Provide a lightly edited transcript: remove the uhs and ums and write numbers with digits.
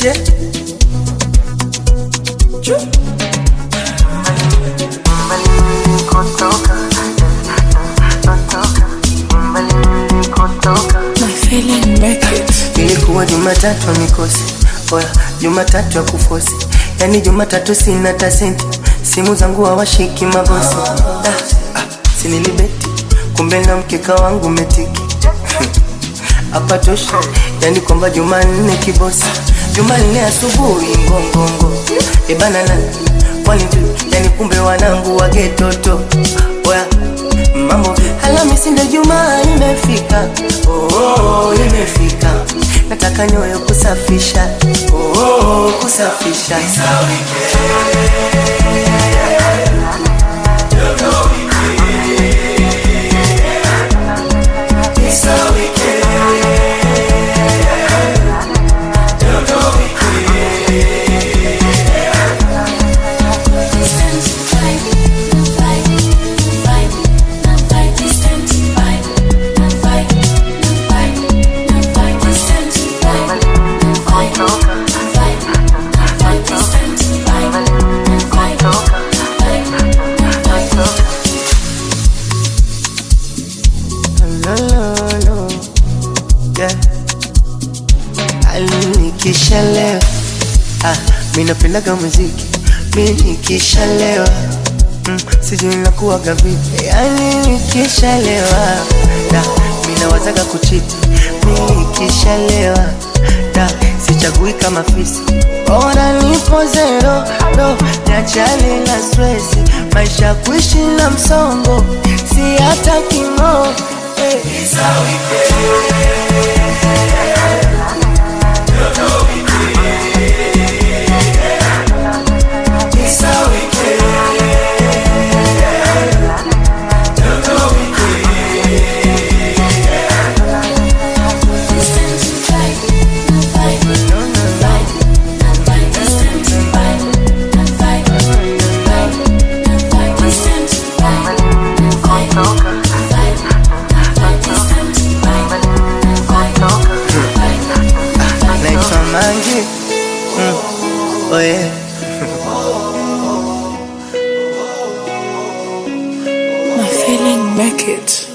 Yeah. Ilikuwa Jumatatu mikosi, oya Jumatatu ya kufosi. Yani Jumatatu sina tasenti, simu zangu hawashiki mabosi. Sinilibeti, kumbe na mkeka wangu metiki. Hapa tosha, yani kwamba Jumanne kibosi. Jumanne asubuhi ngongongo, ebana na wali yani kumbe wanangu wa getoto. Oya mambo Alhamisi ndio Jumaa imefika. Oh, imefika. Nataka nyoyo kusafisha. Oh, kusafisha. No. Yeah. Nikishalewa mimi napendaga muziki. Mimi nikishalewa sijui nakuwaga vipi. Yani nikishalewa mimi nawazaga kuchiti. Mimi nikishalewa sichagui kama fisi. Ora nipo zero niachane na stress. Maisha kuishi na msongo si hata kimo. It's how we oh yeah. My feeling make it.